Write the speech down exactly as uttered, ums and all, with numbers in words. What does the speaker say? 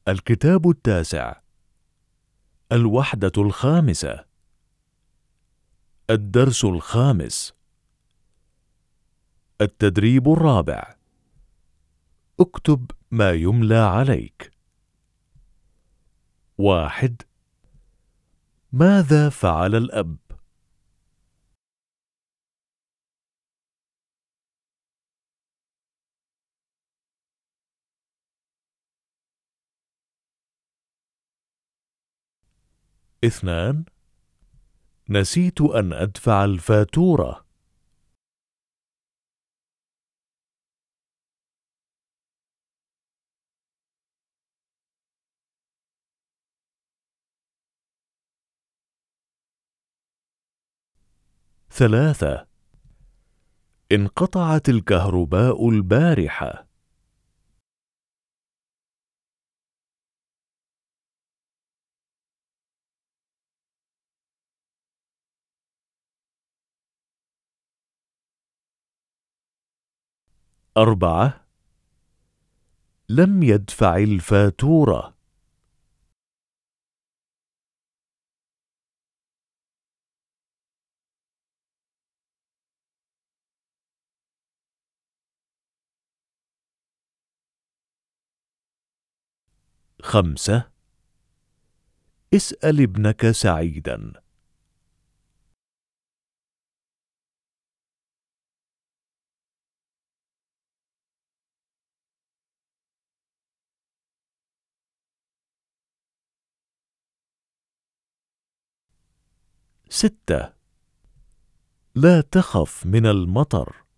الكتاب التاسع، الوحدة الخامسة، الدرس الخامس، التدريب الرابع. اكتب ما يملى عليك. واحد. ماذا فعل الأب؟ اثنان. نسيت أن أدفع الفاتورة. ثلاثة. انقطعت الكهرباء البارحة. أربعة. لم يدفع الفاتورة. خمسة. اسأل ابنك سعيدا. ستة. لا تخف من المطر.